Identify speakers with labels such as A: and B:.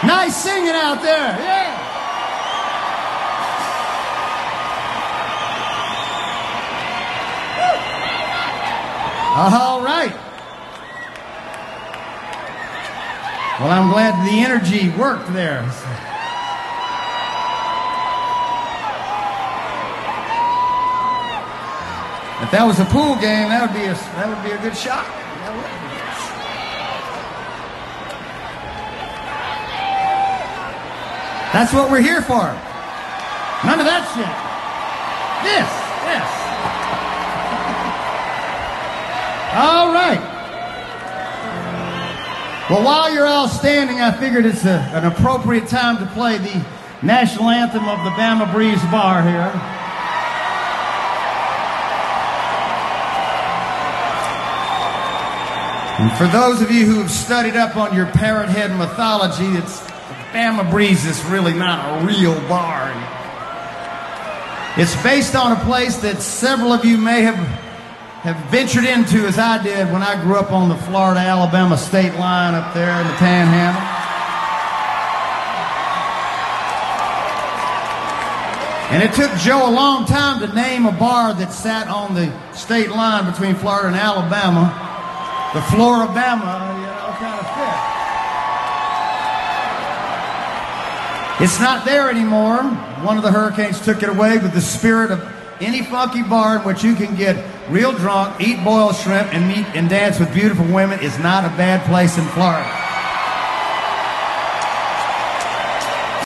A: Nice singing out there. Yeah. All right. Well, I'm glad the energy worked there. If that was a pool game, that would be a good shot. That's what we're here for. None of that shit. This. All right. Well, while you're all standing, I figured it's an appropriate time to play the national anthem of the Bama Breeze Bar here. And for those of you who have studied up on your parrot head mythology, Bama Breeze is really not a real bar. It's based on a place that several of you may have ventured into, as I did when I grew up on the Florida-Alabama state line up there in the Panhandle. And it took Joe a long time to name a bar that sat on the state line between Florida and Alabama. The Floribama, kind of fit. It's not there anymore. One of the hurricanes took it away, but the spirit of any funky bar in which you can get real drunk, eat boiled shrimp, and meet and dance with beautiful women is not a bad place in Florida.